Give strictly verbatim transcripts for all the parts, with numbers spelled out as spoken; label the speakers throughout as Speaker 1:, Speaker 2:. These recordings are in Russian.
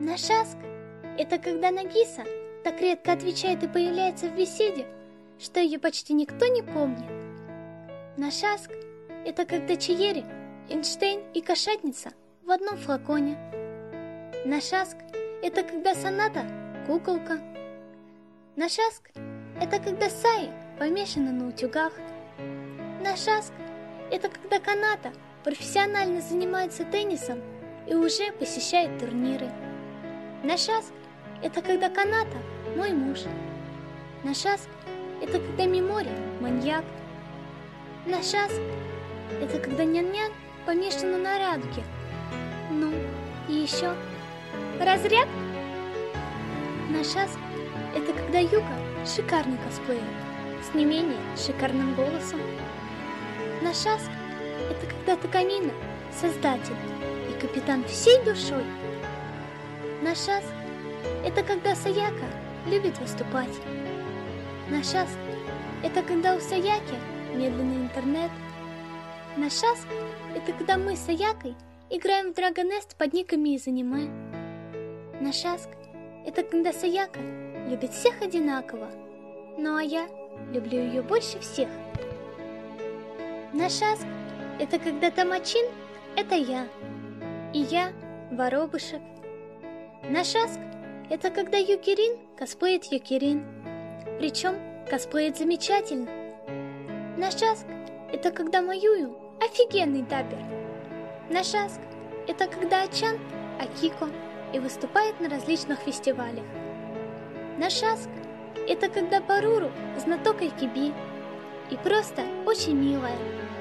Speaker 1: Нашаск — это когда Нагиса так редко отвечает и появляется в беседе, что ее почти никто не помнит. Нашаск — это когда Чиери, Эйнштейн и Кошатница в одном флаконе. Нашаск — это когда Соната — куколка. Нашаск — это когда Саи помешана на утюгах. Нашаск — это когда Каната профессионально занимается теннисом и уже посещает турниры. Нашаск — это когда Каната — мой муж. Нашаск — это когда Мимори — маньяк. Нашаск — это когда Нян-Нян помешана на радуге. Ну, и еще разряд. Нашаск — это когда Юка шикарный косплеер с не менее шикарным голосом. Нашаск — это когда Такамина создатель и капитан всей душой. Нашаск — это когда Саяка любит выступать. Нашаск — это когда у Саяки медленный интернет. Нашаск — это когда мы с Саякой играем в Dragon Nest под никами из аниме. Нашаск — это когда Саяка любит всех одинаково, ну а я люблю ее больше всех. Нашаск — это когда Тамачин — это я, и я — воробушек. Нашаск — это когда Юкирин косплеит Юкирин, причем косплеит замечательно. Нашаск — это когда Маюю офигенный даббер. Нашаск — это когда Ачан — Акико и выступает на различных фестивалях. Нашаск — это когда Паруру — знаток айкиби и просто очень милая.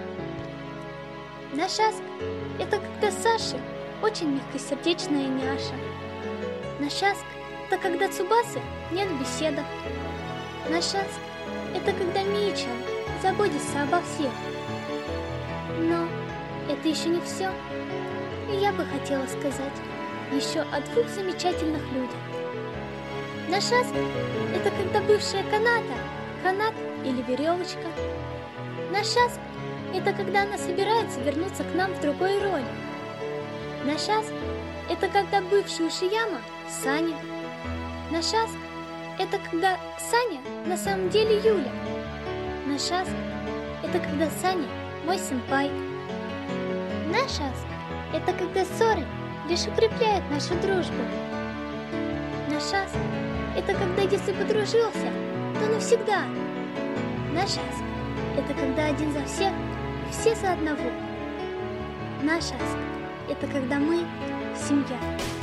Speaker 1: Нашаск — это когда Саши очень мягкосердечная няша. Нашаск — это когда Цубасы нет в беседах. Нашаск — это когда Мии-чан заботится обо всех. Но это еще не все. И я бы хотела сказать еще о двух замечательных людях. Нашаск — это когда бывшая Каната, канат или веревочка. Нашаск — это когда она собирается вернуться к нам в другой роли. Нашаск — это когда бывший Ушияма — Саня. Нашаск — это когда Саня на самом деле Юля. Нашаск — это когда Саня мой сэмпай. Нашаск — это когда ссоры лишь укрепляют нашу дружбу. Нашаск — это когда если подружился, то навсегда. Нашаск — это когда один за всех и все за одного. Нашаск — это когда мы семья.